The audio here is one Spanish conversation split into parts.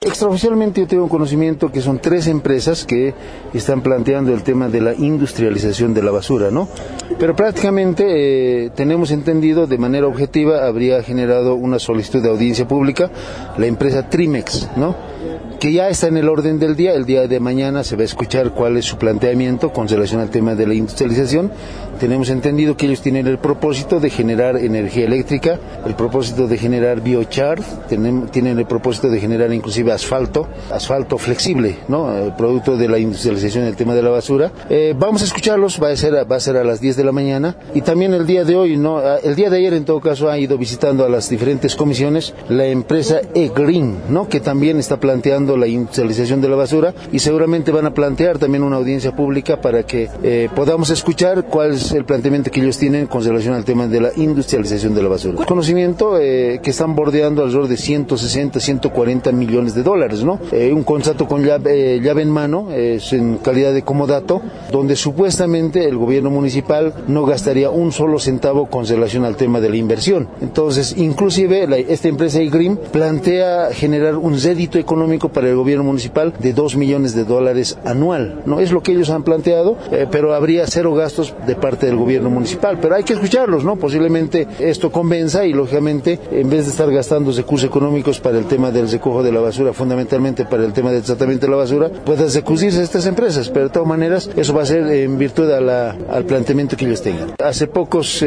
Extraoficialmente yo tengo conocimiento que son 3 empresas que están planteando el tema de la industrialización de la basura, ¿no? Pero prácticamente tenemos entendido de manera objetiva habría generado una solicitud de audiencia pública la empresa Trimex, ¿no? Que ya está en el orden del día. El día de mañana se va a escuchar cuál es su planteamiento con relación al tema de la industrialización. Tenemos entendido que ellos tienen el propósito de generar energía eléctrica, el propósito de generar biochar, tienen el propósito de generar inclusive asfalto flexible, ¿no? El producto de la industrialización del tema de la basura. Vamos a escucharlos, va a ser a las 10 de la mañana, y también el día de hoy, ¿no? El día de ayer en todo caso ha ido visitando a las diferentes comisiones la empresa E-Green, ¿no? Que también está planteando la industrialización de la basura, y seguramente van a plantear también una audiencia pública para que podamos escuchar cuál es el planteamiento que ellos tienen con relación al tema de la industrialización de la basura. Conocimiento que están bordeando alrededor de 160, 140 millones de dólares, ¿no? Un contrato con llave en mano, es en calidad de comodato, donde supuestamente el gobierno municipal no gastaría un solo centavo con relación al tema de la inversión. Entonces, inclusive esta empresa E-Green plantea generar un rédito económico para el gobierno municipal de 2 millones de dólares anual, ¿no? Es lo que ellos han planteado, pero habría 0 gastos de parte del gobierno municipal, pero hay que escucharlos, ¿no? Posiblemente esto convenza y lógicamente en vez de estar gastando recursos económicos para el tema del recojo de la basura, fundamentalmente para el tema del tratamiento de la basura, puedan recurrirse a estas empresas, pero de todas maneras eso va a ser en virtud al planteamiento que ellos tengan. Hace pocos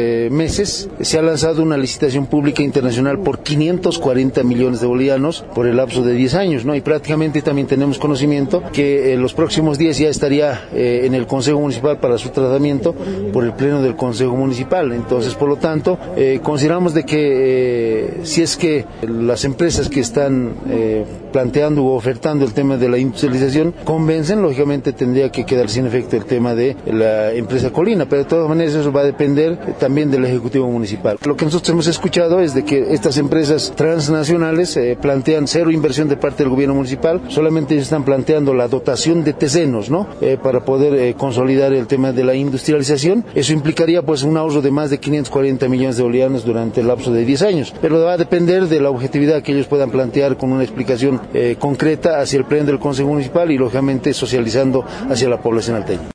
meses se ha lanzado una licitación pública internacional por 540 millones de bolivianos por el lapso de 10 años, ¿no? Y prácticamente también tenemos conocimiento que en los próximos días ya estaría en el Consejo Municipal para su tratamiento por el Pleno del Consejo Municipal. Entonces, por lo tanto, consideramos de que si es que las empresas que están planteando o ofertando el tema de la industrialización convencen, lógicamente tendría que quedar sin efecto el tema de la empresa Colina, pero de todas maneras eso va a depender también del Ejecutivo Municipal. Lo que nosotros hemos escuchado es de que estas empresas transnacionales plantean 0 inversión de parte del gobierno municipal, solamente ellos están planteando la dotación de terrenos, ¿no? Para poder consolidar el tema de la industrialización. Eso implicaría pues un ahorro de más de 540 millones de bolivianos durante el lapso de 10 años, pero va a depender de la objetividad que ellos puedan plantear con una explicación concreta hacia el Pleno del Consejo Municipal y lógicamente socializando hacia la población alteña.